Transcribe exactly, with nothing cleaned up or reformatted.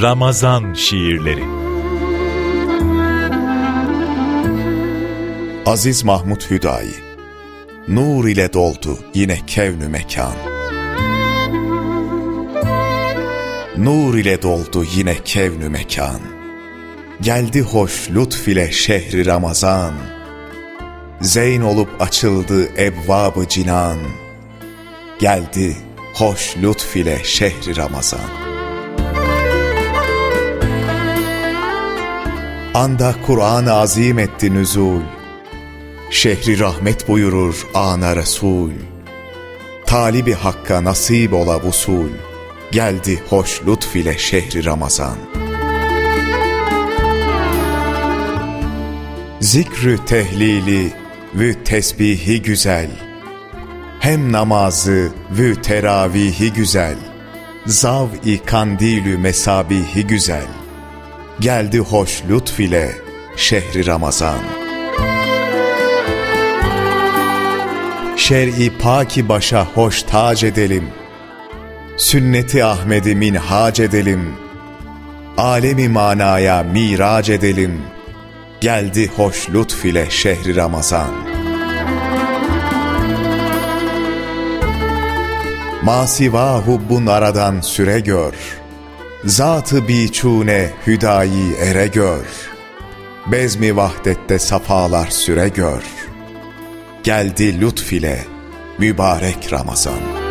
Ramazan şiirleri. Aziz Mahmud Hüdayi. Nur ile doldu yine kevn-ü mekan. Nur ile doldu yine kevn-ü mekan. Geldi hoş lütf ile şehri Ramazan. Zeyn olup açıldı ebvab-ı cinan. Geldi hoş lütf ile şehri Ramazan. Anda Kur'an-ı azim etti nüzul. Şehri rahmet buyurur ana Resul. Talibi hakka nasip ola vusul. Geldi hoş lütf ile şehri Ramazan. Zikrü tehlili vü tesbihi güzel. Hem namazı vü teravihi güzel. Zav-i kandilü mesabihi güzel. Geldi hoş lütf ile şehri Ramazan. Şer-i pâki başa hoş tac edelim. Sünnet-i Ahmed'i minhac edelim. Alemi manaya mirac edelim. Geldi hoş lütf ile şehri Ramazan. Masivahu bu naradan süre gör. Zat-ı biçune hüdayi ere gör. Bezmi vahdette safalar süre gör. Geldi lütf ile mübarek Ramazan.